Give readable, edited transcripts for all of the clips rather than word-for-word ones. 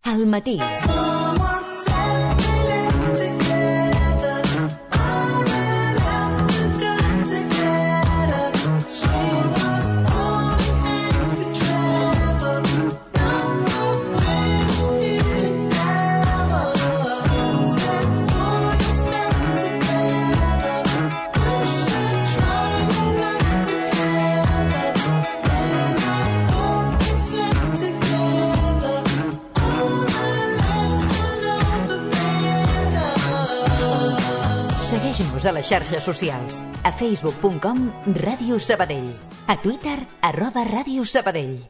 Al matí. Segueix-nos a les xarxes socials. A facebook.com/Ràdio Sabadell. A Twitter @Ràdio Sabadell.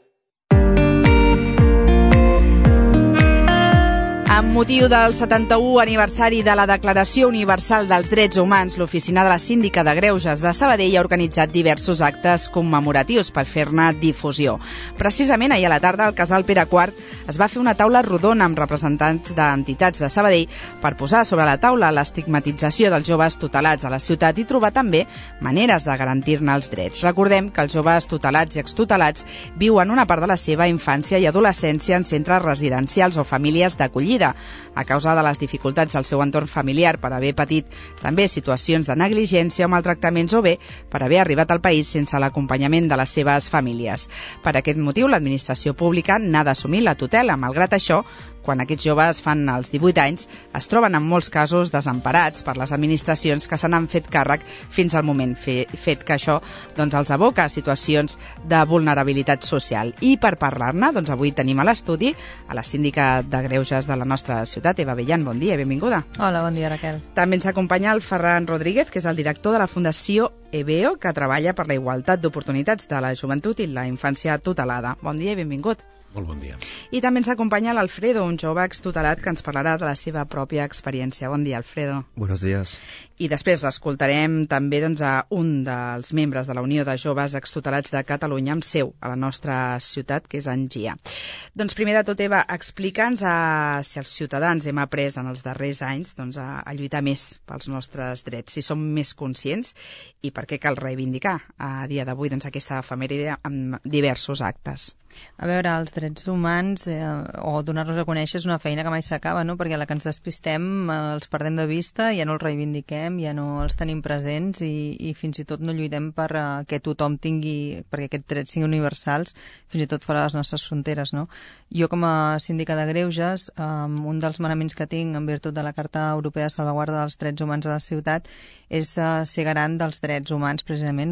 Amb motiu del 71 aniversari de la Declaració Universal dels Drets Humans, l'Oficina de la Síndica de Greuges de Sabadell ha organitzat diversos actes commemoratius per fer-ne difusió. Precisament ahir a la tarda al Casal Pere IV es va fer una taula rodona amb representants d'entitats de Sabadell per posar sobre la taula l'estigmatització dels joves tutelats a la ciutat i trobar també maneres de garantir-ne els drets. Recordem que els joves tutelats i extutelats viuen una part de la seva infància i adolescència en centres residencials o famílies d'acollida, a causa de les dificultats del seu entorn familiar per haver patit també situacions de negligència o maltractaments o bé per haver arribat al país sense l'acompanyament de les seves famílies. Per aquest motiu, l'administració pública n'ha d'assumir la tutela. Malgrat això, quan aquests joves fan els 18 anys, es troben en molts casos desemparats per les administracions que se n'han fet càrrec fins al moment, fet que això els aboca a situacions de vulnerabilitat social. I per parlar-ne, avui tenim a l'estudi a la síndica de Greuges de la nostra ciutat, Eva Bellan. Bon dia, benvinguda. Hola, bon dia, Raquel. També ens acompanya el Ferran Rodríguez, que és el director de la Fundació EBEO, que treballa per la igualtat d'oportunitats de la joventut i la infància tutelada. Bon dia i benvingut. Molt bon dia. I també ens acompanya l'Alfredo, un jove extutelat que ens parlarà de la seva pròpia experiència. Bon dia, Alfredo. Buenos días. I després escoltarem també a un dels membres de la Unió de Joves Extutelats de Catalunya amb seu a la nostra ciutat, que és en Gia. Primer de tot, Eva, explica'ns si els ciutadans hem après en els darrers anys a lluitar més pels nostres drets, si som més conscients i per què cal reivindicar a dia d'avui aquesta efemèride amb diversos actes. A veure, els drets humans o donar-los a conèixer és una feina que mai s'acaba, no? Perquè a la que ens despistem els perdem de vista, ja no els reivindiquem, ja no els tenim presents i fins i tot no lluitem per que tothom tingui, perquè aquests drets siguin universals, fins i tot fora de les nostres fronteres, no? Jo com a síndica de Greuges, un dels manaments que tinc en virtut de la Carta Europea de Salvaguarda dels Drets Humans a la ciutat és ser garant dels drets humans precisament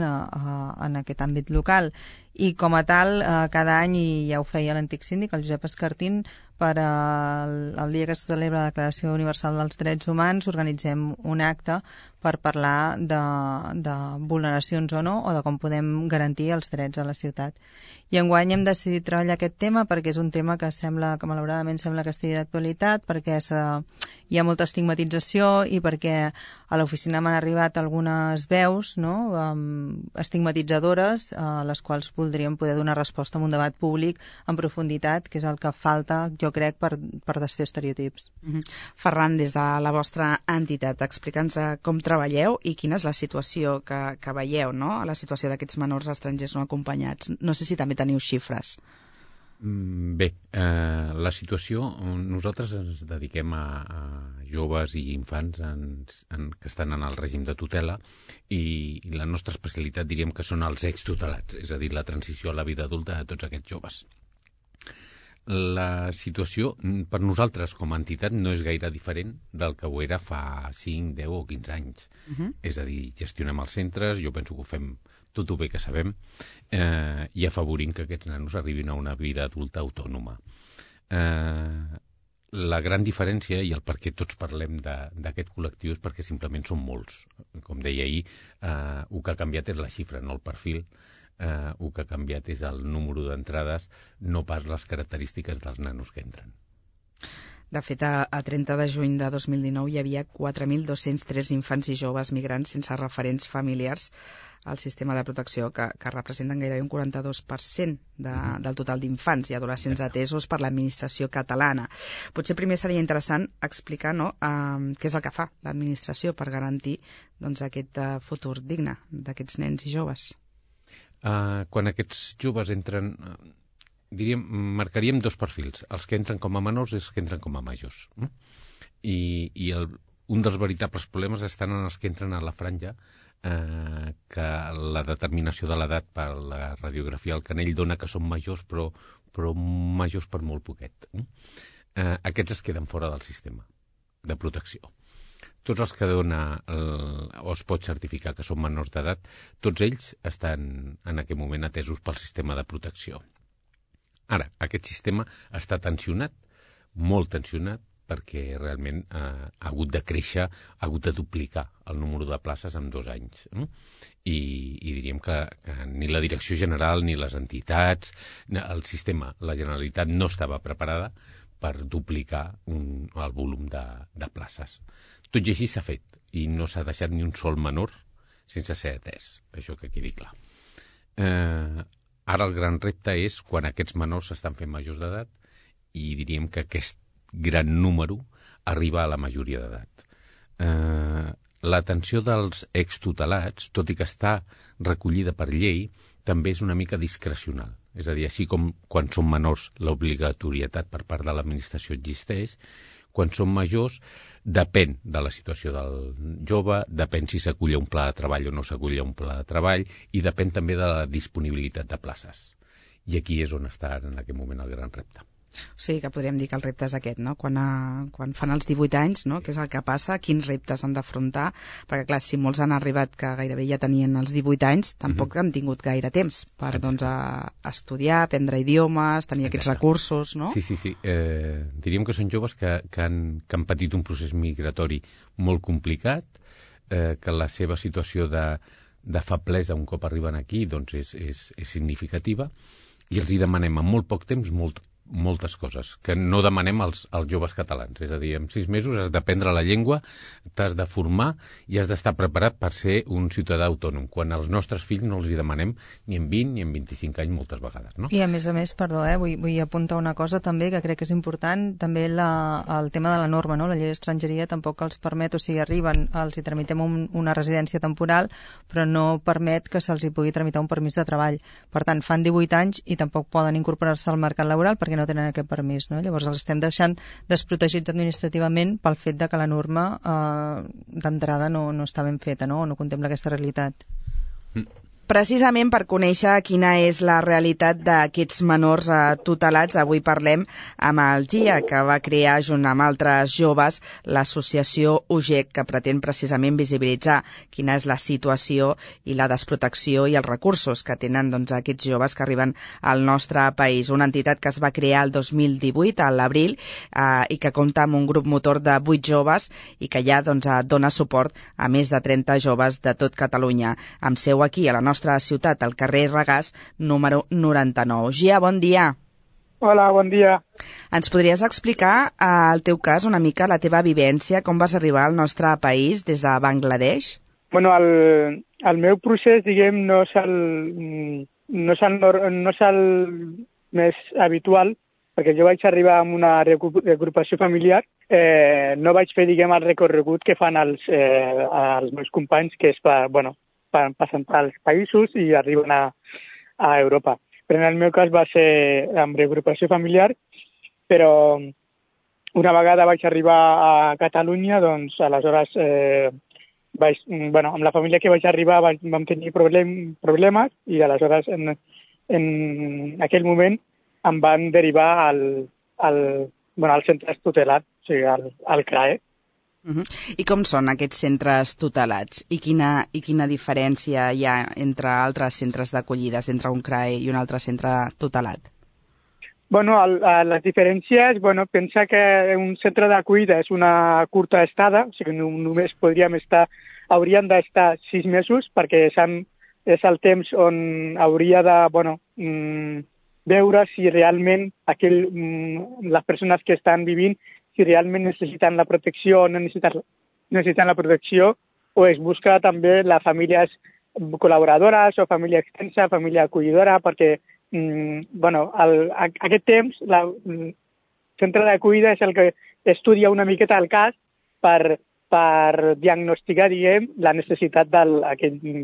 en aquest àmbit local. I com a tal, cada any, i ja ho feia l'antic síndic, el Josep Escartín, per el dia que es celebra la Declaració Universal dels Drets Humans, organitzem un acte per parlar de vulneracions o no, o de com podem garantir els drets a la ciutat. I enguany hem decidit treballar aquest tema perquè és un tema que malauradament sembla que estigui d'actualitat, perquè hi ha molta estigmatització i perquè a l'oficina m'han arribat algunes veus, no?, estigmatitzadores a les quals voldríem poder donar resposta amb un debat públic en profunditat, que és el que falta, jo crec, per desfer estereotips. Ferran, des de la vostra entitat, explica'ns com treballeu i quina és la situació que veieu, no?, la situació d'aquests menors estrangers no acompanyats. No sé si també teniu xifres. Bé, la situació, nosaltres ens dediquem a joves i infants que estan en el règim de tutela i la nostra especialitat diríem que són els extutelats, és a dir, la transició a la vida adulta de tots aquests joves. La situació per nosaltres com a entitat no és gaire diferent del que ho era fa 5, 10 o 15 anys. És a dir, gestionem els centres, jo penso que ho fem tot el bé que sabem, i afavorint que aquests nanos arribin a una vida adulta autònoma. La gran diferència, i el per què tots parlem d'aquest col·lectiu, és perquè simplement són molts. Com deia ahir, el que ha canviat és la xifra, no el perfil. El que ha canviat és el número d'entrades, no pas les característiques dels nanos que entren. De fet, a 30 de juny de 2019 hi havia 4.203 infants i joves migrants sense referents familiars al sistema de protecció, que representen gairebé un 42% del total d'infants i adolescents atesos per l'administració catalana. Potser primer seria interessant explicar, no, què és el que fa l'administració per garantir aquest futur digne d'aquests nens i joves. Quan aquests joves entren, marcaríem dos perfils, els que entren com a menors i els que entren com a majors. Un dels veritables problemes estan en els que entren a la franja que la determinació de l'edat per la radiografia al canell dona que són majors, però majors per molt poquet. Aquests es queden fora del sistema de protecció. Tots els que dona o es pot certificar que són menors d'edat, tots ells estan en aquest moment atesos pel sistema de protecció. Ara, aquest sistema està tensionat, molt tensionat, perquè realment ha hagut de créixer, ha hagut de duplicar el número de places en 2 anys. I diríem que ni la Direcció General, ni les entitats, el sistema, la Generalitat no estava preparada per duplicar el volum de places. Tot i així s'ha fet, i no s'ha deixat ni un sol menor sense ser atès, això que quedi clar. Ara el gran repte és quan aquests menors s'estan fent majors d'edat i diríem que aquest gran número arriba a la majoria d'edat. L'atenció dels extutelats, tot i que està recollida per llei, també és una mica discrecional. És a dir, així com quan són menors l'obligatorietat per part de l'administració existeix, quan són majors depèn de la situació del jove, depèn si s'acull a un pla de treball o no s'acull a un pla de treball i depèn també de la disponibilitat de places. I aquí és on està en aquest moment el gran repte. O sigui que podríem dir que el repte és aquest, no? Quan fan els 18 anys, no? Què és el que passa, quins reptes han d'afrontar, perquè clar, si molts han arribat que gairebé ja tenien els 18 anys, tampoc han tingut gaire temps per doncs, a estudiar, aprendre idiomes, tenir aquests recursos, no? Sí. Diríem que són joves que han patit un procés migratori molt complicat, que la seva situació de feblesa un cop arriben aquí doncs és significativa, i els hi demanem en molt poc temps moltes coses, que no demanem als joves catalans. És a dir, en 6 mesos has d'aprendre la llengua, t'has de formar i has d'estar preparat per ser un ciutadà autònom, quan als nostres fills no els hi demanem ni en 20 ni en 25 anys moltes vegades. No? I a més, perdó, vull apuntar una cosa també que crec que és important, també el tema de la norma, no? La llei d'estrangeria tampoc els permet, o sigui, arriben, els hi tramitem una residència temporal, però no permet que se'ls hi pugui tramitar un permís de treball. Per tant, fan 18 anys i tampoc poden incorporar-se al mercat laboral perquè no tenen aquest permís, no? Llavors els estem deixant desprotegits administrativament pel fet de que la norma d'entrada no està ben feta, no? O no contempla aquesta realitat. Precisament per conèixer quina és la realitat d'aquests menors tutelats, avui parlem amb el GIA, que va crear junt amb altres joves l'associació UGEC, que pretén precisament visibilitzar quina és la situació i la desprotecció i els recursos que tenen doncs, aquests joves que arriben al nostre país. Una entitat que es va crear el 2018, a l'abril, i que compta amb un grup motor de 8 joves i que ja doncs, dona suport a més de 30 joves de tot Catalunya, amb seu aquí a la nostra ciutat, al carrer Regàs, número 99. Gia, bon dia. Hola, bon dia. Ens podries explicar, el teu cas, una mica la teva vivència, com vas arribar al nostre país des de Bangladesh? Bueno, el meu procés, diguem, no és el més habitual, perquè jo vaig arribar amb una reagrupació familiar. No vaig fer, diguem, el recorregut que fan els meus companys, que és passen pels països i arriben a Europa. Però en el meu cas va ser amb reagrupació familiar, però una vegada vaig arribar a Catalunya, doncs aleshores amb la família que vaig arribar vam tenir problemes i aleshores en aquell moment em van derivar al centre tutelat, o sigui, al CRAE. I com són aquests centres tutelats? I quina diferència hi ha entre altres centres d'acollides, entre un CRAE i un altre centre tutelat? Les diferències, pensa que un centre d'acollida és una curta estada, o sigui, només haurien d'estar 6 mesos, perquè és el temps on hauria de veure si realment les persones que estan vivint si realment necessiten la protecció o no necessiten la protecció, o es busca també les famílies col·laboradores o família extensa, família acollidora, perquè aquest temps el centre d'acollida és el que estudia una miqueta el cas per per diagnosticar, diguem, la necessitat de la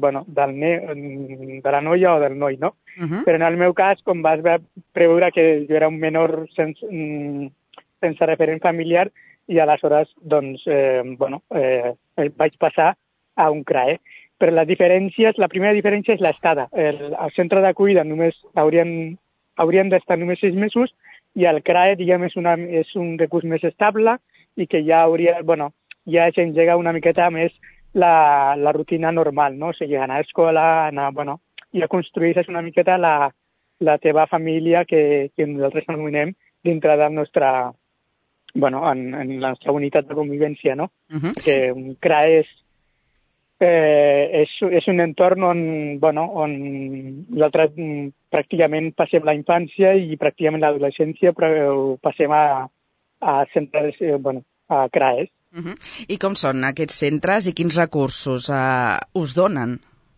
noia o del noi, no? Però en el meu cas, com vas preveure que jo era un menor sense referent familiar, i aleshores, doncs, vaig passar a un CRAE. Però la primera diferència és l'estada. Al centre d'acollida només haurien d'estar només 6 mesos, i el CRAE, diguem, és un recurs més estable i que ja s'engega una miqueta més la rutina normal, no? O sigui, anar a escola, ja construïssis una miqueta la teva família que nosaltres anomenem dintre del nostre, en la nostra unitat de convivència, no? Perquè un CRAE és un entorn on nosaltres pràcticament passem la infància i pràcticament l'adolescència, però passem a centres, a CRAEs. I com són aquests centres i quins recursos us donen?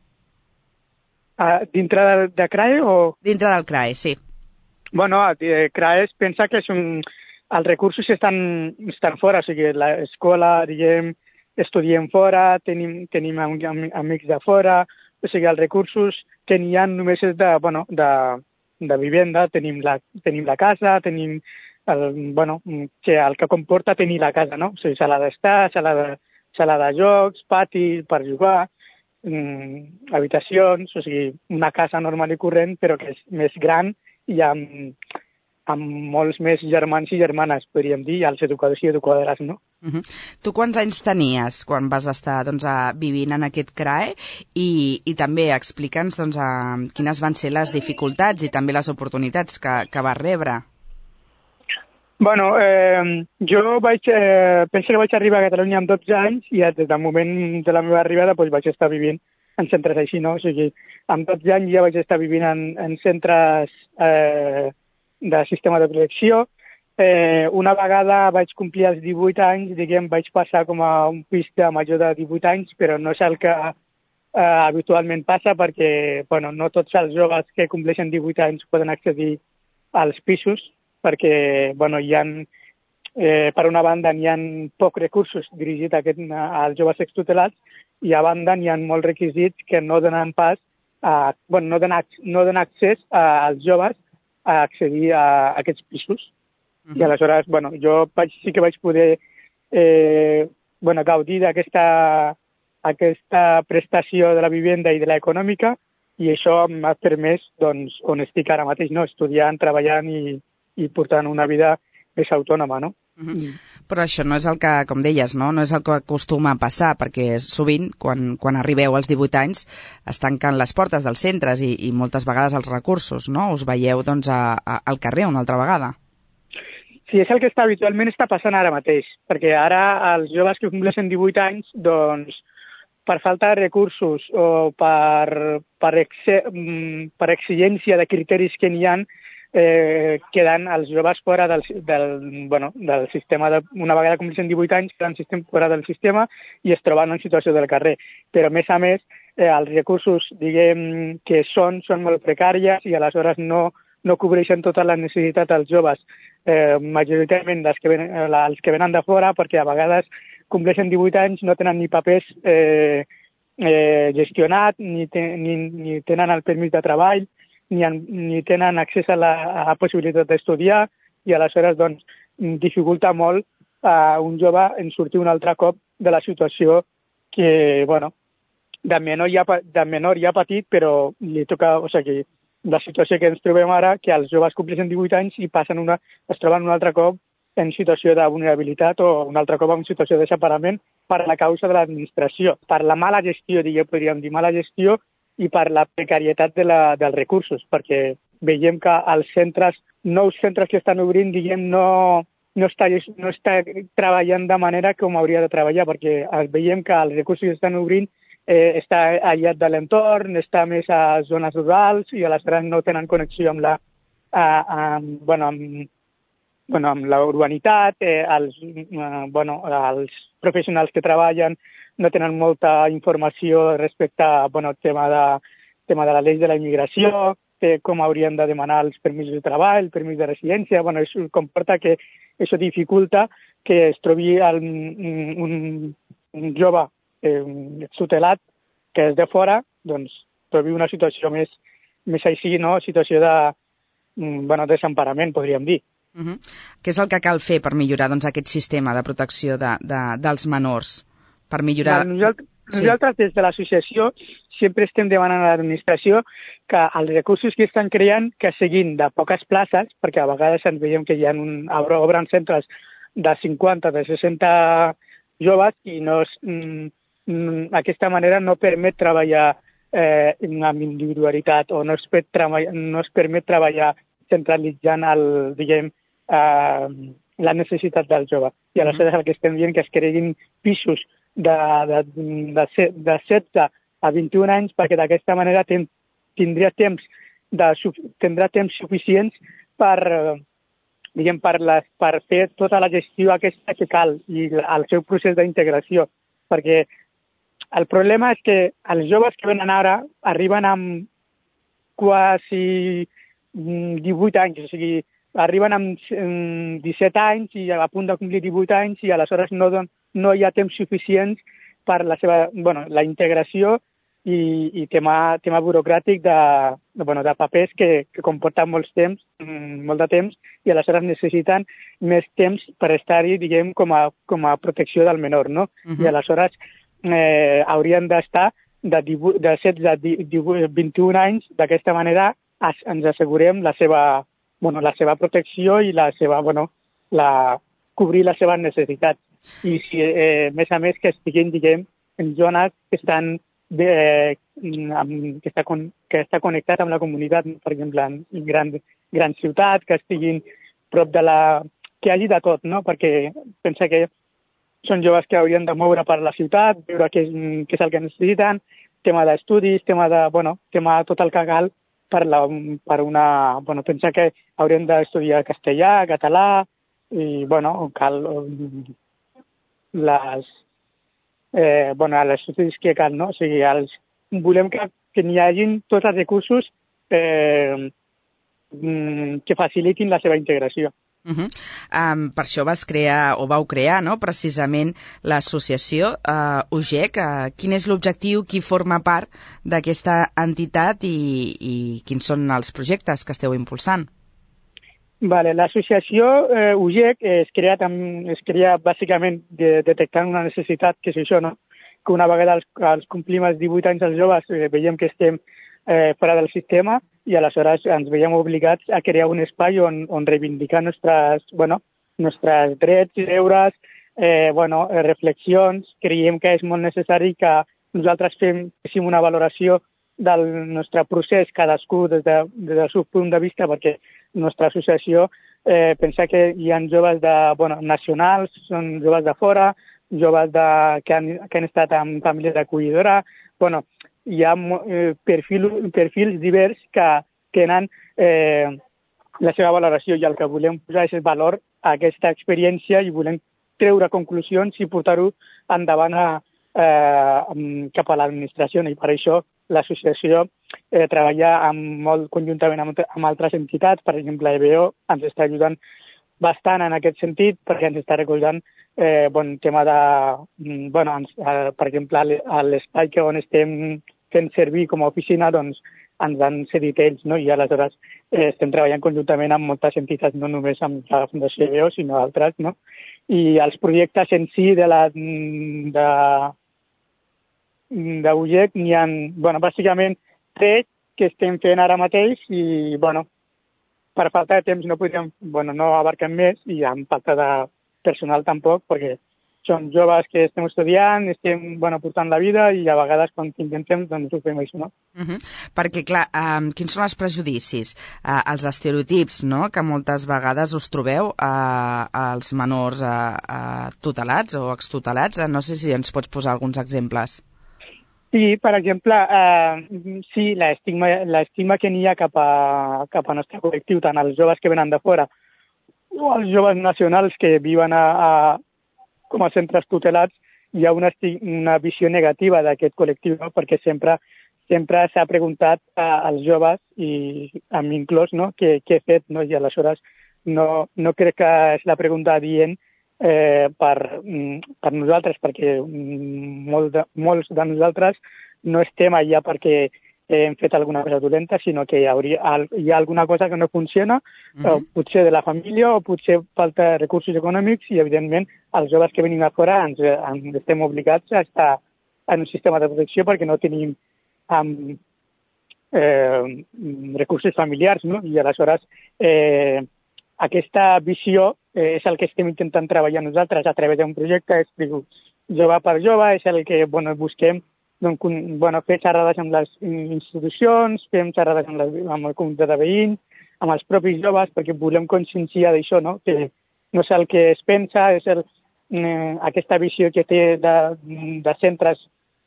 Dintre de CRAE o...? Dintre del CRAE, sí. CRAEs pensa que els recursos estan fora, o sigui, l'escola, diguem, estudiem fora, tenim amics de fora, o sigui, els recursos que n'hi ha només és de vivenda, tenim la casa, tenim el que comporta tenir la casa, no? O sigui, sala d'estar, sala de jocs, pati per jugar, habitacions, o sigui, una casa normal i corrent, però que és més gran i amb molts més germans i germanes, podríem dir, els educadors i educadores, no? Tu quants anys tenies quan vas estar vivint en aquest CRAE i també explica'ns quines van ser les dificultats i també les oportunitats que vas rebre. Jo penso que vaig arribar a Catalunya amb 12 anys i des del moment de la meva arribada vaig estar vivint en centres així, no? O sigui, amb 12 anys ja vaig estar vivint en centres de sistema de protecció. Una vegada vaig complir els 18 anys, diguem, vaig passar com a un pis de major de 18 anys, però no és el que habitualment passa perquè, no tots els joves que compleixen 18 anys poden accedir als pisos perquè, per una banda hi ha pocs recursos dirigits als joves extutelats i a banda hi ha molts requisits que no donen pas no donen accés als joves a accedir a aquests pisos. I aleshores, jo sí que vaig poder gaudir d'aquesta prestació de la vivenda i de l'econòmica i això m'ha permès, on estic ara mateix, no? Estudiant, treballant i portant una vida més autònoma, no? Però això no és el que, com deies, no és el que acostuma a passar, perquè sovint, quan arribeu als 18 anys, es tanquen les portes dels centres i moltes vegades els recursos, no? Us veieu, al carrer una altra vegada. Sí, és el que habitualment està passant ara mateix, perquè ara els joves que compleixen 18 anys, per falta de recursos o per exigència de criteris que n'hi ha, queden els joves fora del sistema. Una vegada compleixen 18 anys, queden fora del sistema i es troben en situació del carrer. Però, a més, els recursos, diguem, que són molt precàries i aleshores no cobreixen tota la necessitat dels joves, majoritàriament els que venen de fora, perquè a vegades compleixen 18 anys, no tenen ni papers gestionats, ni tenen el permís de treball, ni tenen accés a la possibilitat d'estudiar i aleshores dificulta molt a un jove en sortir un altre cop de la situació que, de menor ja ha patit, però li toca, o sigui, la situació que ens trobem ara, que els joves compleixen 18 anys i es troben un altre cop en situació de vulnerabilitat o un altre cop en situació de separament per la causa de l'administració, per la mala gestió, podríem dir, mala gestió i per la precarietat dels recursos, perquè veiem que els nous centres que estan obrint, diguem, no està treballant de manera com hauria de treballar, perquè veiem que els recursos que estan obrint està aïllat de l'entorn, està més a zones rurals i aleshores no tenen connexió amb la urbanitat, els professionals que treballen no tenen molta informació respecte al tema de la llei de la immigració, com haurien de demanar els permisos de treball, el permís de residència. Això comporta que això dificulta que es trobi un jove extutelat que és de fora, doncs trobi una situació més així, no? Situació de desemparament, podríem dir. Què és el que cal fer per millorar aquest sistema de protecció dels menors? Per millorar... Nosaltres des de l'associació sempre estem demanant a l'administració que els recursos que estan creant que siguin de poques places, perquè a vegades ens veiem que hi ha obren centres de 50, de 60 joves i aquesta manera no permet treballar amb individualitat o no es permet treballar centralitzant la necessitat del jove. I aleshores el que estem dient que es creguin pisos de 16 a 21 anys perquè d'aquesta manera tindrà temps suficients per fer tota la gestió aquesta que cal i el seu procés d'integració. Perquè el problema és que els joves que venen ara arriben amb quasi 18 anys, o sigui, arriben amb 17 anys i a punt de complir 18 anys i aleshores no hi ha temps suficient per la seva, la integració i tema burocràtic de papers que comporten molt de temps i aleshores necessiten més temps per estar-hi, diguem, com a protecció del menor, no? I aleshores haurien d'estar de 16 a 21 anys, d'aquesta manera ens assegurem la seva protecció i cobrir les seves necessitats. I si, a més que estiguin, diguem, en zones que que està connectat amb la comunitat, per exemple, en grans ciutats, que estiguin prop que hi hagi de tot, no? Perquè pensa que són joves que haurien de moure per la ciutat, veure què és el que necessiten, tema d'estudis, tema tot el que cal pensa que haurien d'estudiar castellà, català, i, cal les estudis que cal, no? O sigui, volem que n'hi hagin tots els recursos que facilitin la seva integració. Per això vau crear, no?, precisament l'associació UGEC. Quin és l'objectiu, qui forma part d'aquesta entitat i quins són els projectes que esteu impulsant? L'associació UGEC es crea bàsicament detectant una necessitat, que és això, no? Que una vegada els complim els 18 anys els joves veiem que estem fora del sistema i aleshores ens veiem obligats a crear un espai on reivindicar nostres drets i deures, reflexions. Creiem que és molt necessari que nosaltres fem una valoració del nostre procés, cadascú des del seu punt de vista, perquè la nostra associació pensa que hi ha joves nacionals, són joves de fora, joves que han estat en famílies d'acollidora. Hi ha perfils divers que tenen la seva valoració i el que volem posar és valor a aquesta experiència i volem treure conclusions i portar-ho endavant cap a l'administració. I per això l'associació treballa molt conjuntament amb altres entitats. Per exemple, EBO ens està ajudant bastant en aquest sentit perquè ens està recolzant tema de... per exemple, a l'espai on estem fent servir com a oficina, doncs ens han cedit ells, no? I aleshores estem treballant conjuntament amb moltes entitats, no només amb la Fundació EBO, sinó altres, no? I els projectes en si d'UGEC n'hi ha, bàsicament 3 que estem fent ara mateix i, per falta de temps no abarquem més i amb falta de personal tampoc, perquè són joves que estem estudiant, estem portant la vida i a vegades quan tinguem temps doncs ho fem això, no? Perquè, clar, quins són els prejudicis, els estereotips, no?, que moltes vegades us trobeu als menors tutelats o extutelats? No sé si ens pots posar alguns exemples. Sí, per exemple, l'estigma que n'hi ha cap al nostre col·lectiu, tant els joves que venen de fora o els joves nacionals que viuen com a centres tutelats, hi ha una visió negativa d'aquest col·lectiu, no? Perquè sempre s'ha preguntat als joves, i a mi inclòs, no? Què he fet, no? I aleshores no crec que és la pregunta adient per nosaltres, perquè molts de nosaltres no estem allà perquè hem fet alguna cosa dolenta, sinó que hi ha alguna cosa que no funciona, potser de la família o potser falta de recursos econòmics i, evidentment, els joves que venim a fora ens estem obligats a estar en un sistema de protecció perquè no tenim recursos familiars, no? I aleshores aquesta visió és el que estem intentant treballar nosaltres a través d'un projecte, es diu Jove per Jove, és el que busquem fer xerrades amb les institucions, fem xerrades amb el comunitat de veïns, amb els propis joves, perquè volem conscienciar d'això, no? Que no és el que es pensa, és aquesta visió que té de centres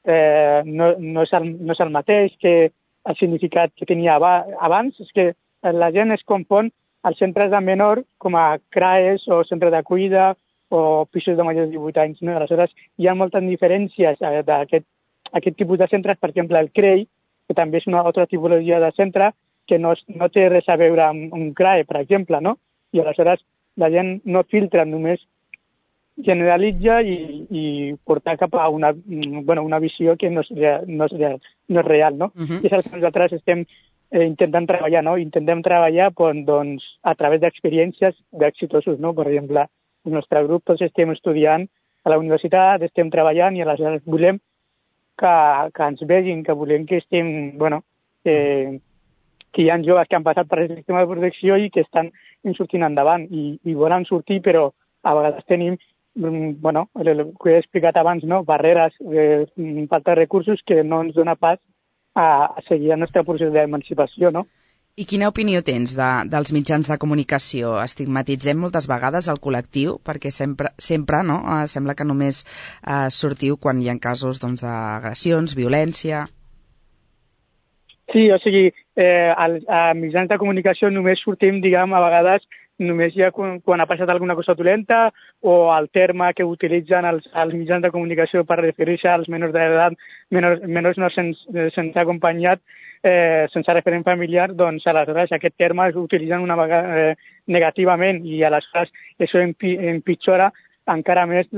no és el mateix que el significat que tenia abans. És que la gent es confon els centres de menor com a CRAES o centres d'acollida o pisos de majors de 18 anys. No? Aleshores, hi ha moltes diferències d'aquest tipus de centres. Per exemple, el CREI, que també és una altra tipologia de centre que no té res a veure amb un CRAE, per exemple, no? I aleshores la gent no filtra, només generalitza i portar cap a una visió que no és real, no? I és el que nosaltres estem intentant treballar, no? Intentem treballar a través d'experiències d'exitosos, no? Per exemple, el nostre grup tots estem estudiant a la universitat, estem treballant i aleshores volem que ens vegin, que volem que estem, que hi ha joves que han passat per el sistema de protecció i que estan sortint endavant i volen sortir, però a vegades tenim el que he explicat abans, no? Barreres, falta de recursos que no ens dona pas a seguir el nostre procés d'emancipació, no? I quina opinió tens dels mitjans de comunicació? Estigmatitzem moltes vegades el col·lectiu perquè sempre no? Sembla que només sortiu quan hi ha casos d'agressions, violència... Sí, o sigui, a mitjans de comunicació només sortim, a vegades, només hi ha quan ha passat alguna cosa dolenta o el terme que utilitzen els mitjans de comunicació per referir-se als menors d'edat, menors no sense acompanyat, sense referent familiar, doncs aleshores aquest terme s'utilitzen una vegada negativament i aleshores això empitjora encara més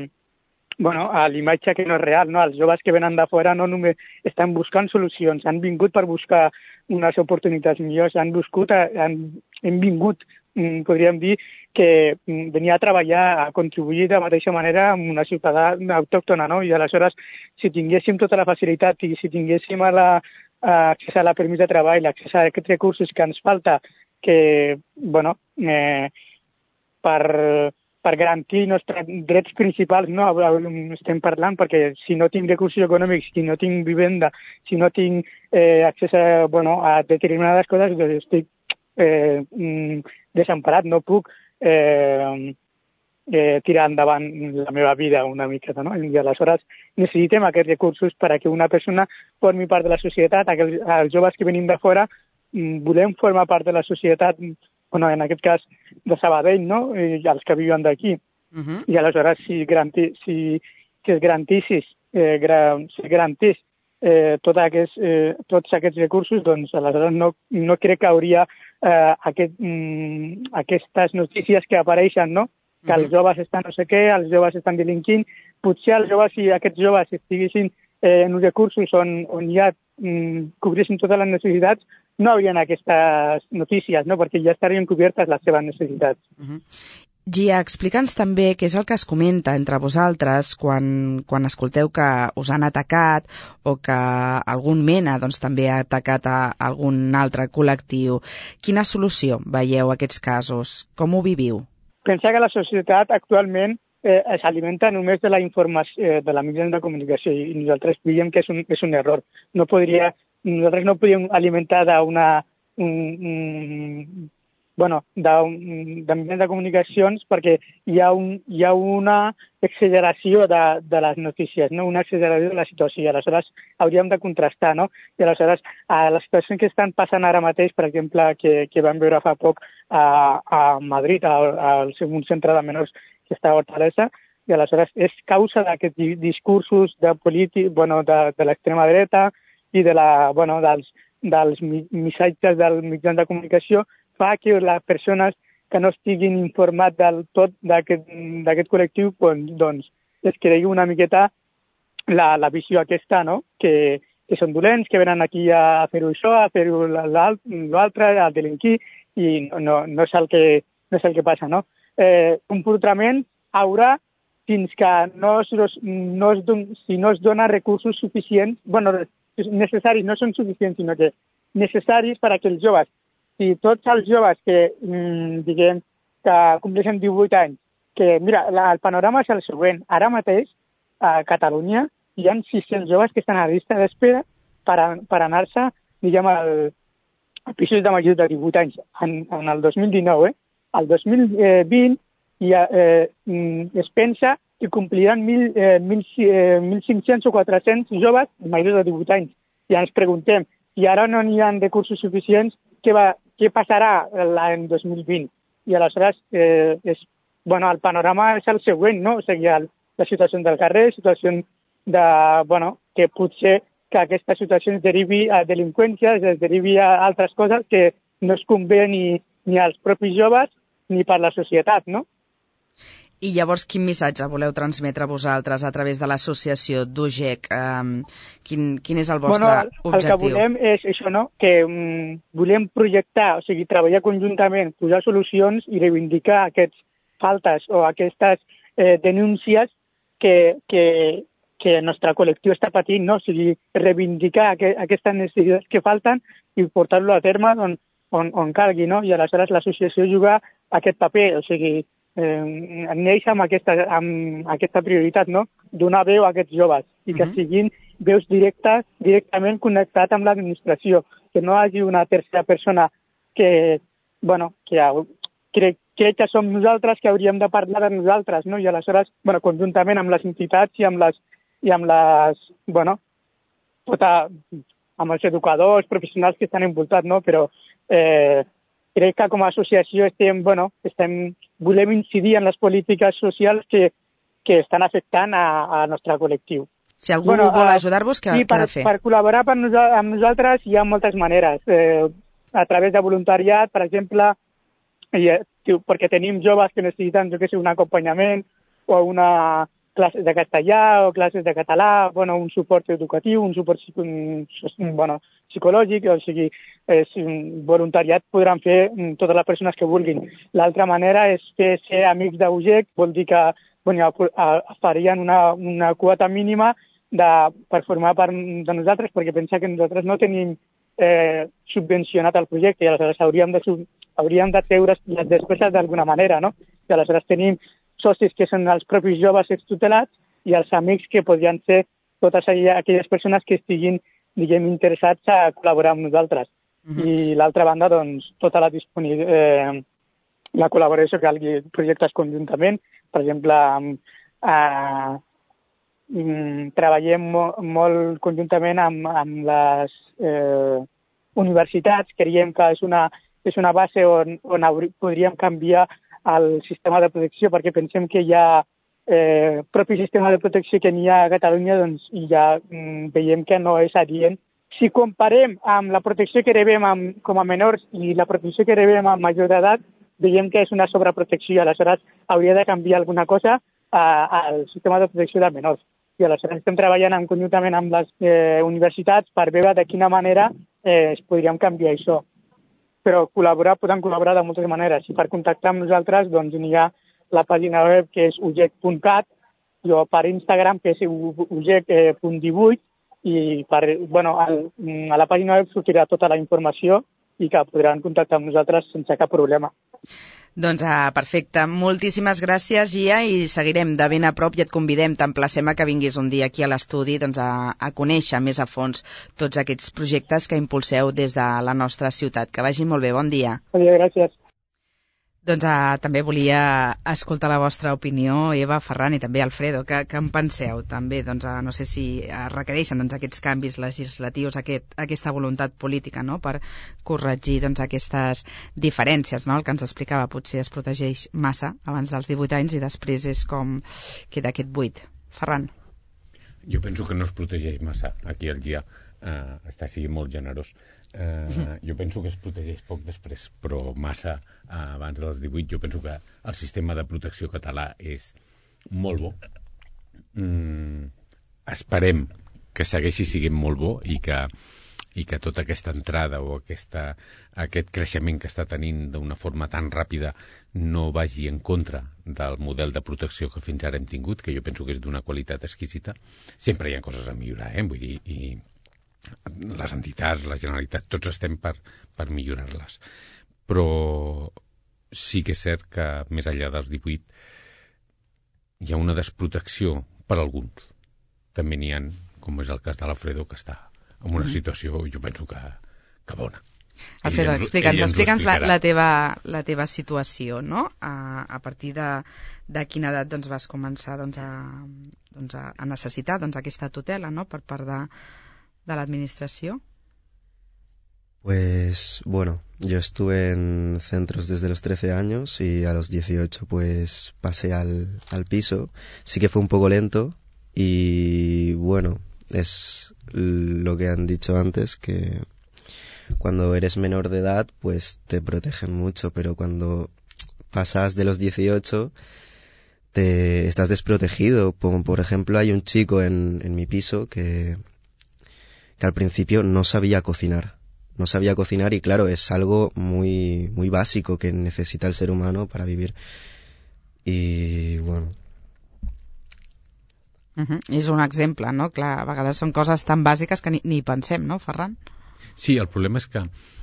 l'imatge que no és real, no? Els joves que venen de fora no només estan buscant solucions, han vingut per buscar unes oportunitats millors, hem vingut, podríem dir, que venia a treballar, a contribuir de mateixa manera amb una ciutadà autòctona, no? I aleshores, si tinguéssim tota la facilitat i si tinguéssim accés a la permís de treball, l'accés a aquests recursos que ens falta, que, per garantir els nostres drets principals, no estem parlant, perquè si no tinc recursos econòmics, si no tinc vivenda, si no tinc accés a determinades coses, doncs estic desemparat, no puc tirar endavant la meva vida una miqueta, no? I aleshores necessitem aquests recursos perquè una persona formi part de la societat, els joves que venim de fora volem formar part de la societat, en aquest cas de Sabadell, no? I els que viuen d'aquí. I aleshores si es garantís tots aquests recursos, doncs aleshores no crec que hauria aquestes notícies que apareixen, no? Que els joves estan no sé què, els joves estan delinquint. Potser els joves, si aquests joves estiguessin en uns recursos on ja cobrissin totes les necessitats, no haurien aquestes notícies, no? Perquè ja estarien cobertes les seves necessitats. Gia, explica'ns també què és el que es comenta entre vosaltres quan escolteu que us han atacat o que algun mena també ha atacat a algun altre col·lectiu. Quina solució veieu a aquests casos? Com ho viviu? Pensa que la societat actualment s'alimenta només de la informació de la mitjans de comunicació i nosaltres veiem que és un error. Nosaltres no podíem alimentar de mitjans de comunicacions perquè hi ha una exageració de les notícies, no? Una exageració de la situació. Aleshores, hauríem de contrastar, no? I aleshores, les situacions que estan passant ara mateix, per exemple, que vam veure fa poc a Madrid, al un centre de menors que està a Hortaleza, i aleshores és causa d'aquests discursos de l'extrema dreta i dels missatges dels mitjans de comunicació fa que les persones que no estiguin informats del tot d'aquest col·lectiu, doncs es cregui una miqueta la visió aquesta, no? Que són dolents, que venen aquí a fer-ho això, a fer-ho l'altre, a delinquir, i no és el que passa, no? Comportament haurà fins que si no es dona recursos suficients, necessaris, no són suficients, sinó que necessaris per a que els joves, si tots els joves que, diguem, que compleixen 18 anys, que, mira, el panorama és el següent. Ara mateix, a Catalunya, hi ha 600 joves que estan a la llista d'espera per anar-se, diguem, al pisos de majors de 18 anys. En el 2019, el 2020, es pensa que compliran 1.500 o 400 joves majors de 18 anys. I ens preguntem, si ara no n'hi ha recursos suficients, què passarà l'any 2020? I aleshores, el panorama és el següent, no? O sigui, la situació del carrer, situació que potser que aquesta situació es derivi a delinqüència, es derivi a altres coses que no es convé ni als propis joves ni per la societat, no? I llavors, quin missatge voleu transmetre vosaltres a través de l'associació d'UGEC? Quin és el vostre objectiu? El que volem és això, no? Que volem projectar, o sigui, treballar conjuntament, posar solucions i reivindicar aquestes faltes o aquestes denúncies que el nostre col·lectiu està patint, no? O sigui, reivindicar aquestes necessitats que falten i portar-lo a terme on calgui, no? I aleshores l'associació juga aquest paper, o sigui, neix amb aquesta prioritat, no? Donar veu a aquests joves i que siguin veus directament connectats amb l'administració, que no hi hagi una tercera persona que crec que som nosaltres que hauríem de parlar de nosaltres, no? I aleshores, conjuntament amb les entitats i amb els educadors, professionals que estan envoltats, no? Però crec que com a associació volem incidir en les polítiques socials que estan afectant al nostre col·lectiu. Si algú vol ajudar-vos, què ha de fer? Per col·laborar amb nosaltres hi ha moltes maneres. A través de voluntariat, per exemple, perquè tenim joves que necessiten, un acompanyament o una classes de castellà o classes de català, un suport educatiu, un suport psicològic, o sigui, voluntariat podran fer totes les persones que vulguin. L'altra manera és ser amics d'UGEC, vol dir que farien una quota mínima per formar part de nosaltres, perquè pensa que nosaltres no tenim subvencionat el projecte i aleshores hauríem de treure les despeses d'alguna manera, no? I aleshores tenim socis que són els propis joves extutelats i els amics que podrien ser totes aquelles persones que estiguin, diguem, interessats a col·laborar amb nosaltres. I l'altra banda, doncs, tota la col·laboració que calgui projectes conjuntament. Per exemple, treballem molt conjuntament amb les universitats. Creiem que és una base on podríem canviar el sistema de protecció, perquè pensem que hi ha propi sistema de protecció que n'hi ha a Catalunya, doncs, i ja veiem que no és adient. Si comparem amb la protecció que rebem com a menors i la protecció que rebem a major d'edat, veiem que és una sobreprotecció i aleshores hauria de canviar alguna cosa al sistema de protecció de menors. I aleshores estem treballant conjuntament amb les universitats per veure de quina manera es podríem canviar això. Però podem col·laborar de moltes maneres. I per contactar amb nosaltres, doncs, hi ha la pàgina web que és ugec.cat, o per Instagram, que és ugec.18, i a la pàgina web sortirà tota la informació i que podran contactar amb nosaltres sense cap problema. Doncs perfecte. Moltíssimes gràcies, Gia, i seguirem de ben a prop i et convidem, t'emplacem a que vinguis un dia aquí a l'estudi a conèixer més a fons tots aquests projectes que impulseu des de la nostra ciutat. Que vagi molt bé, bon dia. Bon dia, gràcies. Doncs també volia escoltar la vostra opinió, Eva, Ferran i també Alfredo. Què en penseu? També, doncs, no sé si requereixen aquests canvis legislatius, aquesta voluntat política, no?, per corregir aquestes diferències, no? El que ens explicava, potser es protegeix massa abans dels 18 anys i després és com queda aquest buit. Ferran. Jo penso que no es protegeix massa aquí al GIA. està sent molt generós. Jo penso que es protegeix poc després, però massa abans dels 18. Jo penso que el sistema de protecció català és molt bo. Esperem que segueixi sent molt bo i que tota aquesta entrada o aquest creixement que està tenint d'una forma tan ràpida no vagi en contra del model de protecció que fins ara hem tingut, que jo penso que és d'una qualitat exquisita. Sempre hi ha coses a millorar, vull dir, i les entitats, la Generalitat, tots estem per millorar-les. Però sí que és cert que més enllà dels 18 hi ha una desprotecció per alguns. També n'hi ha, com és el cas de l'Alfredo, que està en una situació, jo penso que bona. Alfredo, explica'ns la teva situació, no? A partir de quina edat vas començar a necessitar aquesta tutela, no?, per part de l'administració. Pues bueno, yo estuve en centros desde los 13 años y a los 18 pues pasé al piso. Sí que fue un poco lento y bueno, es lo que han dicho antes, que cuando eres menor de edad pues te protegen mucho, pero cuando pasas de los 18 estás desprotegido. Por ejemplo, hay un chico en mi piso que al principio no sabía cocinar y claro, es algo muy, muy básico que necesita el ser humano para vivir. I bueno... És un exemple, no? Clar, a vegades són coses tan bàsiques que ni pensem, no, Ferran? Sí, el problema és que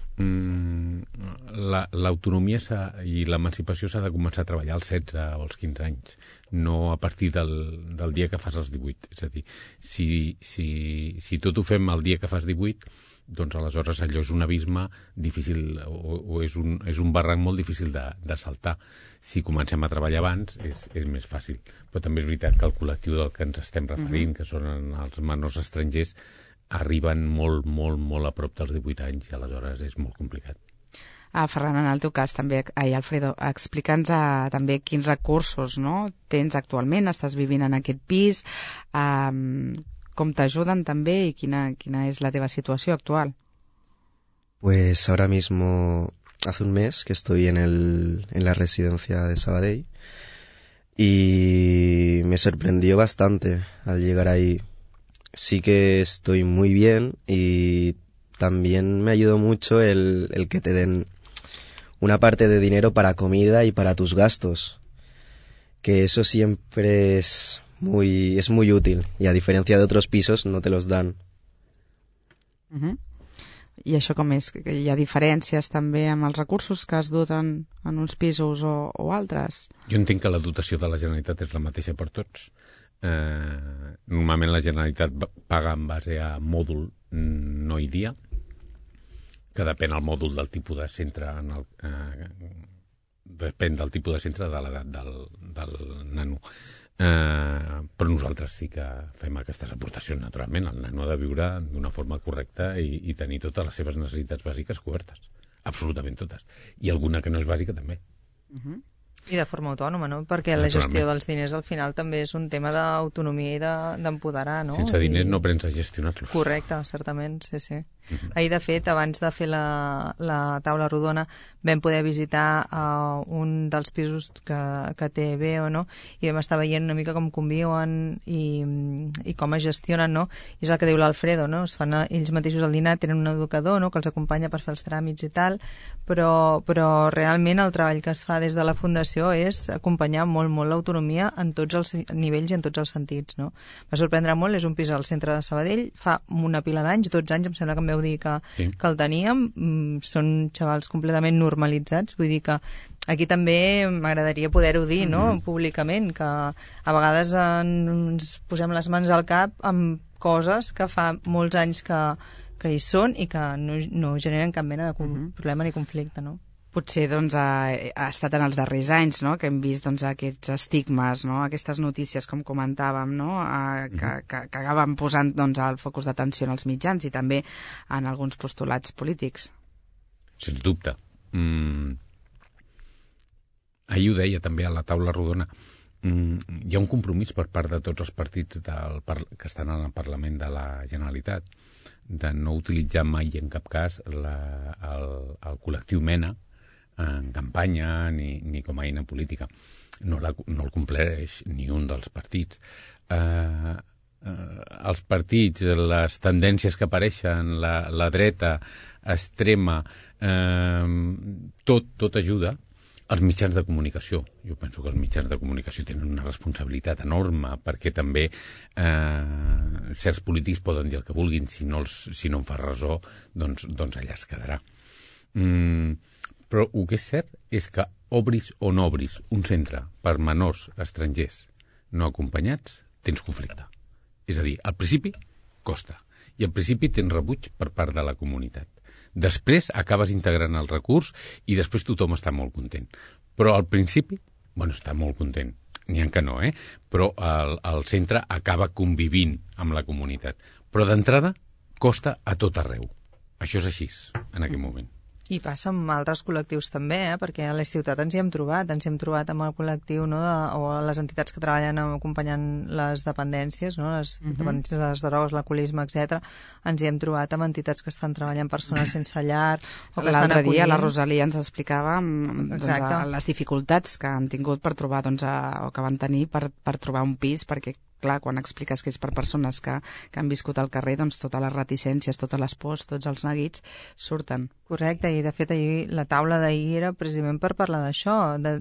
l'autonomia i l'emancipació s'ha de començar a treballar als 16 o als 15 anys, no a partir del dia que fas els 18. És a dir, si tot ho fem el dia que fas 18, doncs aleshores allò és un abisme difícil o és un barranc molt difícil de saltar. Si comencem a treballar abans és més fàcil. Però també és veritat que el col·lectiu del que ens estem referint, que són els menors estrangers, arriben molt, molt, molt a prop dels 18 anys i aleshores és molt complicat. Ferran, en el teu cas també, Alfredo, explica'ns també quins recursos, no, tens actualment, estàs vivint en aquest pis, com t'ajuden també i quina és la teva situació actual? Pues ahora mismo hace un mes que estoy en la residencia de Sabadell y me sorprendió bastante al llegar ahí. Sí que estoy muy bien y también me ayudó mucho el que te den una parte de dinero para comida y para tus gastos, que eso siempre es muy útil y a diferencia de otros pisos no te los dan. I això com és? Que hi ha diferències també amb els recursos que has dut en uns pisos o altres? Jo entenc que la dotació de la Generalitat és la mateixa per tots. Normalment la Generalitat paga en base a mòdul no i dia, que depèn del mòdul del tipus de centre, depèn del tipus de centre de l'edat del nano. Però nosaltres sí que fem aquestes aportacions, naturalment. El nano ha de viure d'una forma correcta i tenir totes les seves necessitats bàsiques cobertes, absolutament totes, i alguna que no és bàsica també. I de forma autònoma, no? Perquè la gestió dels diners al final també és un tema d'autonomia i d'empoderar, no? Sense diners no aprens a gestionar-los. Correcte, certament, sí. Ahir, de fet, abans de fer la taula rodona, vam poder visitar un dels pisos que té Veo, no? I vam estar veient una mica com conviuen i com es gestionen, no? I és el que diu l'Alfredo, no? Es fan ells mateixos el dinar, tenen un educador, no?, que els acompanya per fer els tràmits i tal, però realment el treball que es fa des de la Fundació és acompanyar molt, molt l'autonomia en tots els nivells i en tots els sentits, no? Va sorprendre molt, és un pis al centre de Sabadell, fa una pila d'anys, 12 anys, em sembla que em veu dir que el teníem, són xavals completament normalitzats, vull dir que aquí també m'agradaria poder-ho dir, no?, públicament, que a vegades ens posem les mans al cap amb coses que fa molts anys que hi són i que no generen cap mena de problema ni conflicte, no? Potser ha estat en els darrers anys, no?, que hem vist aquests estigmes, no?, aquestes notícies, com comentàvem, no?, que acaben posant el focus d'atenció en els mitjans i també en alguns postulats polítics. Sens dubte. Ahir ho deia també a la taula rodona. hi ha un compromís per part de tots els partits que estan al Parlament de la Generalitat de no utilitzar mai en cap cas el col·lectiu MENA en campanya ni com a eina política. No el compleix ni un dels partits. Els partits, les tendències que apareixen, la dreta extrema, tot ajuda. Els mitjans de comunicació. Jo penso que els mitjans de comunicació tenen una responsabilitat enorme perquè també certs polítics poden dir el que vulguin, si no en fa ressò, doncs allà es quedarà. Però el que és cert és que obris o no obris un centre per menors estrangers no acompanyats, tens conflicte. És a dir, al principi costa i al principi tens rebuig per part de la comunitat. Després acabes integrant el recurs i després tothom està molt content. Però al principi, està molt content. N'hi ha que no, però el centre acaba convivint amb la comunitat. Però d'entrada costa a tot arreu. Això és així, en aquell moment. I passa amb altres col·lectius també, perquè a la ciutat ens hi hem trobat amb el col·lectiu, no, o les entitats que treballen acompanyant les dependències, no, les dependències de les drogues, l'alcoholisme, etc. Ens hi hem trobat amb entitats que estan treballant persones sense llar o que estan acollint. L'altre dia la Rosalia ens explicava les dificultats que han tingut per trobar, o que van tenir per trobar un pis, perquè clar, quan expliques que és per persones que han viscut al carrer, doncs totes les reticències, totes les pors, tots els neguits surten. Correcte, i de fet la taula d'ahir era precisament per parlar d'això,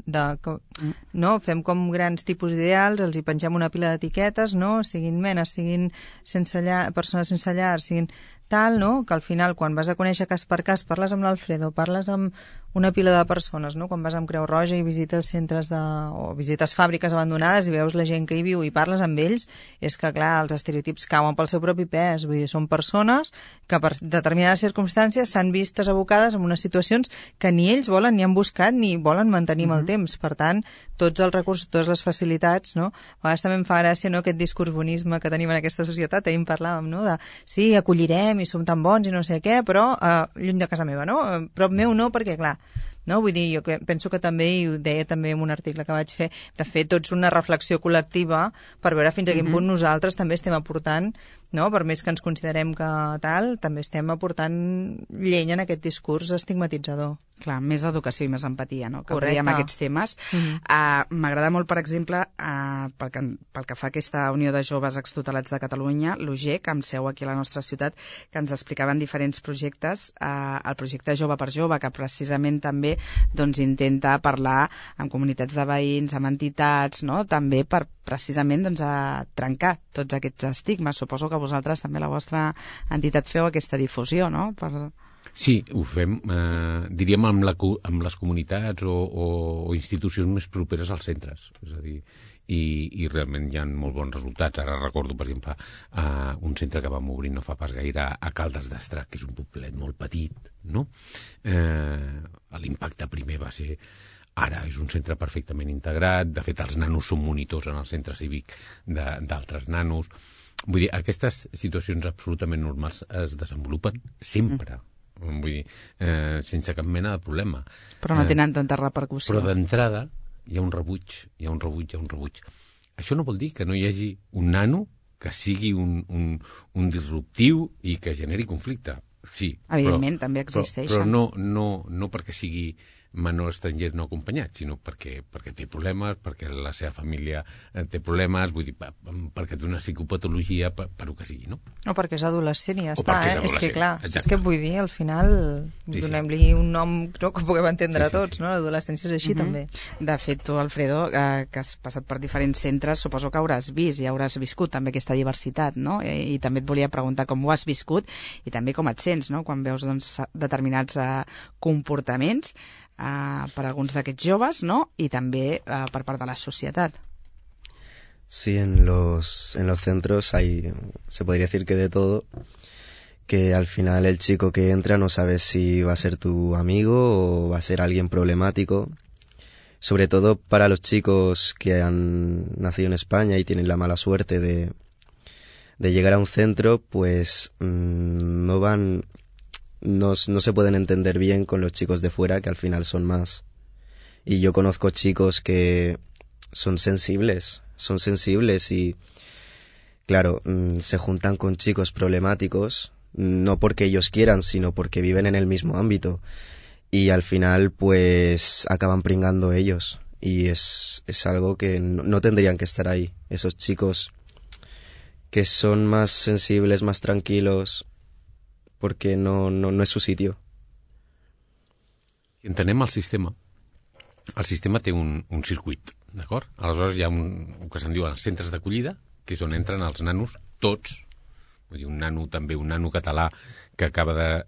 no? Fem com grans tipus ideals, els hi pengem una pila d'etiquetes, no? Siguin menes, siguin sense llar, persones sense llar, siguin tal, no? Que al final, quan vas a conèixer cas per cas, parles amb l'Alfredo, parles amb una pila de persones, no? Quan vas amb Creu Roja i visites centres o visites fàbriques abandonades i veus la gent que hi viu i parles amb ells, és que, clar, els estereotips cauen pel seu propi pes. Vull dir, són persones que per determinades circumstàncies s'han vistes abocades en unes situacions que ni ells volen ni han buscat ni volen mantenir amb el temps. Per tant, tots els recursos, totes les facilitats, no? A vegades també em fa gràcia, no?, aquest discurs bonisme que tenim en aquesta societat. Ahir en parlàvem, no?, de sí, acollirem i som tan bons i no sé què, però lluny de casa meva, no? Prop meu no, perquè, clar, no? Vull dir, jo penso que també, i ho deia també en un article que vaig fer, de fer tots una reflexió col·lectiva per veure fins a quin punt nosaltres també estem aportant, no? Per més que ens considerem que tal, també estem aportant llenya en aquest discurs estigmatitzador. Clar, més educació i més empatia, no? Que veiem aquests temes. M'agrada molt, per exemple, pel que fa a aquesta Unió de Joves Extutelats de Catalunya, l'UGEC, amb seu aquí a la nostra ciutat, que ens explicaven diferents projectes. El projecte Jove per Jove, que precisament també intenta parlar amb comunitats de veïns, amb entitats, no? També per precisament a trencar tots aquests estigmes. Suposo que vosaltres també, la vostra entitat, feu aquesta difusió, no? Sí, ho fem, diríem, amb les comunitats o institucions més properes als centres. És a dir, i realment hi ha molt bons resultats. Ara recordo, per exemple, un centre que vam obrir no fa pas gaire a Caldes d'Estrac, que és un poblet molt petit, no? L'impacte primer va ser... Ara és un centre perfectament integrat. De fet, els nanos són monitors en el centre cívic d'altres nanos. Vull dir, aquestes situacions absolutament normals es desenvolupen sempre. Vull dir, sense cap mena de problema. Però no tenen tanta repercussió. Però d'entrada hi ha un rebuig. Això no vol dir que no hi hagi un nano que sigui un disruptiu i que generi conflicte. Sí, evidentment, també existeixen. Però no perquè sigui menor estranger no acompanyat, sinó perquè té problemes, perquè la seva família té problemes, vull dir, perquè té una psicopatologia, per el que sigui, no? O perquè és adolescent i ja està, És que clar, exacte. És que vull dir, al final donem-li un nom, no?, que puguem entendre tots, no? L'adolescència és així també. De fet, tu, Alfredo, que has passat per diferents centres, suposo que hauràs vist i hauràs viscut també aquesta diversitat, no? I també et volia preguntar com ho has viscut i també com et sents, no?, quan veus determinats comportaments per alguns d'aquests joves, ¿no? Y también per part de la societat. Sí, en los centros se podría decir que de todo, que al final el chico que entra no sabe si va a ser tu amigo o va a ser alguien problemático. Sobre todo para los chicos que han nacido en España y tienen la mala suerte de llegar a un centro, pues no se pueden entender bien con los chicos de fuera, que al final son más. Y yo conozco chicos que son sensibles y, claro, se juntan con chicos problemáticos, no porque ellos quieran, sino porque viven en el mismo ámbito. Y al final, pues, acaban pringando ellos. Y es algo que no tendrían que estar ahí. Esos chicos que son más sensibles, más tranquilos, porque no és su sitio. Si entenem el sistema té un circuit, d'acord? Aleshores hi ha el que se'n diu els centres d'acollida, que és on entren els nanos tots, vull dir, un nano català que acaba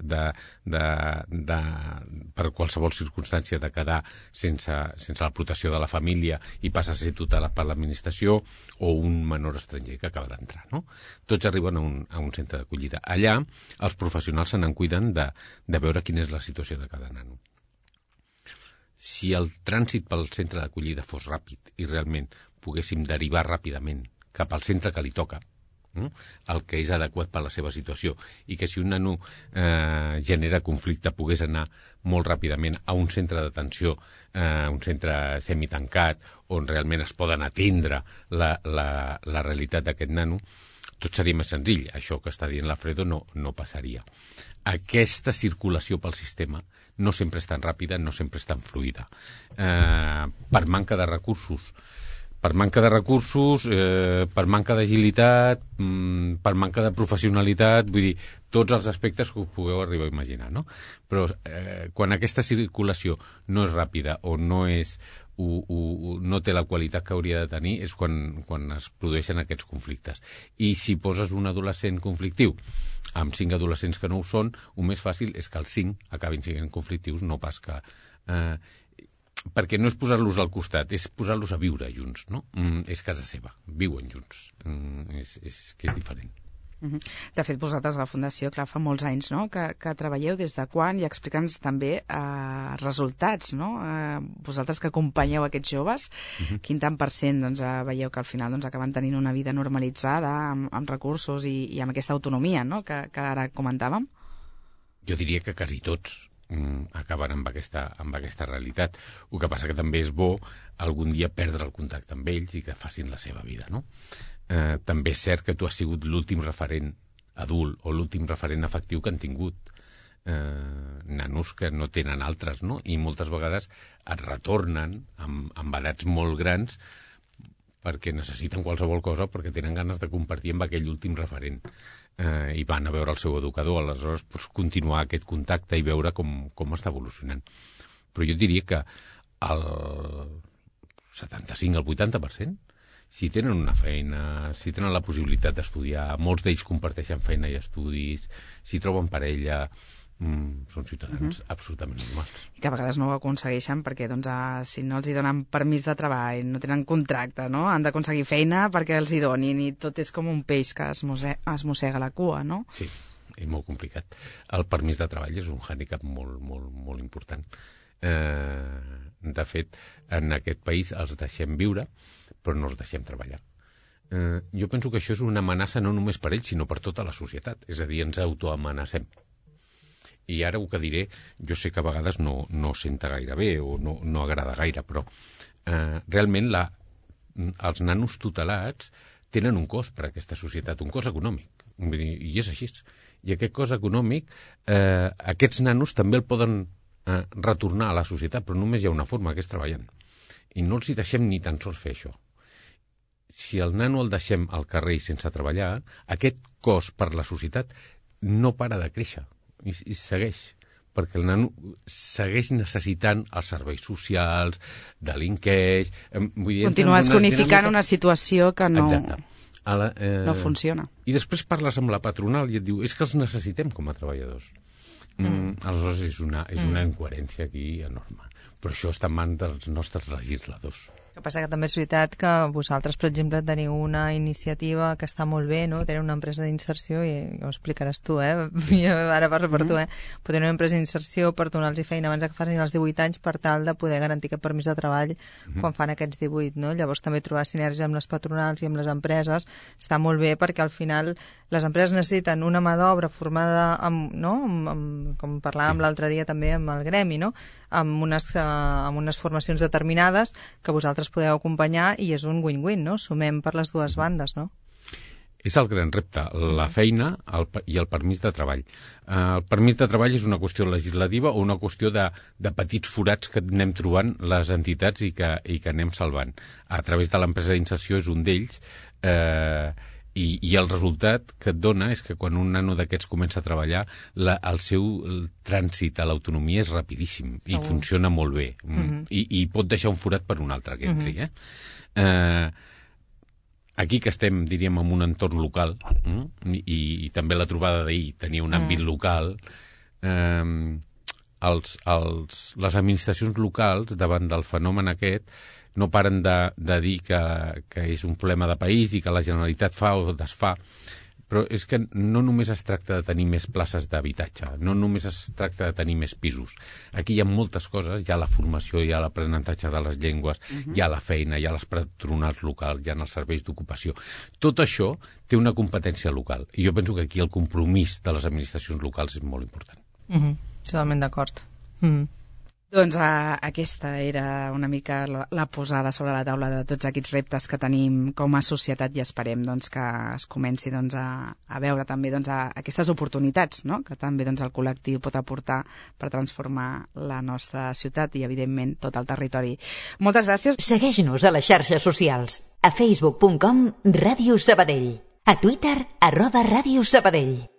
per qualsevol circumstància de quedar sense la protecció de la família i passa a ser tutelat per l'administració, o un menor estranger que acaba d'entrar, no? Tots arriben a un centre d'acollida. Allà els professionals se n'en cuiden de veure quina és la situació de cada nano. Si el trànsit pel centre d'acollida fos ràpid i realment poguéssim derivar ràpidament cap al centre que li toca, el que és adequat per la seva situació, i que si un nano genera conflicte pogués anar molt ràpidament a un centre d'atenció, un centre semitancat, on realment es poden atendre la realitat d'aquest nano, tot seria més senzill. Això que està dient l'Alfredo no passaria. Aquesta circulació pel sistema no sempre és tan ràpida, no sempre és tan fluida. Per manca de recursos, per manca d'agilitat, per manca de professionalitat, vull dir, tots els aspectes que us pugueu arribar a imaginar, no? Però quan aquesta circulació no és ràpida o no té la qualitat que hauria de tenir, és quan es produeixen aquests conflictes. I si poses un adolescent conflictiu amb 5 adolescents que no ho són, el més fàcil és que els 5 acabin sent conflictius, no pas que... perquè no és posar-los al costat, és posar-los a viure junts, no? És casa seva, viuen junts, que és diferent. De fet, vosaltres a la Fundació, clar, fa molts anys, no?, que treballeu. Des de quan? I explica'ns també resultats, no? Vosaltres que acompanyeu aquests joves, quin tant % veieu que al final acaben tenint una vida normalitzada, amb recursos i amb aquesta autonomia, no?, que ara comentàvem? Jo diria que quasi tots acaben amb aquesta realitat. El que passa que també és bo algun dia perdre el contacte amb ells i que facin la seva vida, no? També és cert que tu has sigut l'últim referent adult o l'últim referent afectiu que han tingut nanos que no tenen altres, no? I moltes vegades et retornen amb edats molt grans perquè necessiten qualsevol cosa, perquè tenen ganes de compartir amb aquell últim referent. I van a veure el seu educador, aleshores pots continuar aquest contacte i veure com està evolucionant. Però jo diria que el 75 al 80%, si tenen una feina, si tenen la possibilitat d'estudiar, molts d'ells comparteixen feina i estudis, si troben parella, són ciutadans absolutament normals. I que a vegades no ho aconsegueixen perquè si no els hi donen permís de treball, no tenen contracte, no? Han d'aconseguir feina perquè els hi donin, i tot és com un peix que es mossega la cua, no? Sí, és molt complicat. El permís de treball és un hàndicap molt, molt, molt important. De fet, en aquest país els deixem viure, però no els deixem treballar. Jo penso que això és una amenaça no només per ells, sinó per tota la societat. És a dir, ens autoamenacem. I ara el que diré, jo sé que a vegades no senta gaire bé o no agrada gaire, però realment els nanos tutelats tenen un cost per a aquesta societat, un cost econòmic, i és així. I aquest cost econòmic, aquests nanos també el poden retornar a la societat, però només hi ha una forma, que és treballant. I no els hi deixem ni tan sols fer això. Si el nano el deixem al carrer sense treballar, aquest cost per la societat no para de créixer. I segueix, perquè el nano segueix necessitant els serveis socials, delinqueix... Continues cronificant una situació que no funciona. I després parles amb la patronal i et diu, és que els necessitem com a treballadors. Aleshores és una incoherència aquí enorme. Però això està en mans dels nostres legisladors. El que passa que també és veritat que vosaltres, per exemple, teniu una iniciativa que està molt bé, no? Teniu una empresa d'inserció, i ho explicaràs tu, jo ara parlo per tu, però teniu una empresa d'inserció per donar-los feina abans que facin els 18 anys, per tal de poder garantir aquest permís de treball quan fan aquests 18, no? Llavors també trobar sinergia amb les patronals i amb les empreses està molt bé, perquè al final les empreses necessiten una mà d'obra formada com parlàvem l'altre dia també amb el gremi, no? amb unes formacions determinades que vosaltres podeu acompanyar i és un win-win, no? Sumem per les dues bandes, no? És el gran repte, la feina i el permís de treball. El permís de treball és una qüestió legislativa o una qüestió de petits forats que anem trobant les entitats i que anem salvant. A través de l'empresa d'inserció és un d'ells, i el resultat que et dona és que quan un nano d'aquests comença a treballar, el seu trànsit a l'autonomia és rapidíssim i funciona molt bé. I pot deixar un forat per un altre que entri. Aquí que estem, diríem, en un entorn local, i també la trobada d'ahir tenia un àmbit local, les administracions locals, davant del fenomen aquest, no paren de dir que és un problema de país i que la Generalitat fa o desfà, però és que no només es tracta de tenir més places d'habitatge, no només es tracta de tenir més pisos. Aquí hi ha moltes coses, hi ha la formació, hi ha l'aprenentatge de les llengües, hi ha la feina, hi ha les patronals locals, hi ha els serveis d'ocupació. Tot això té una competència local i jo penso que aquí el compromís de les administracions locals és molt important. Totalment d'acord. Doncs aquesta era una mica la posada sobre la taula de tots aquests reptes que tenim com a societat i esperem doncs, que es comenci doncs, a veure també doncs, aquestes oportunitats, no? Que també doncs, el col·lectiu pot aportar per transformar la nostra ciutat i evidentment tot el territori. Moltes gràcies. Segueix-nos a les xarxes socials, a facebook.com/Ràdio Sabadell, a Twitter @Ràdio Sabadell.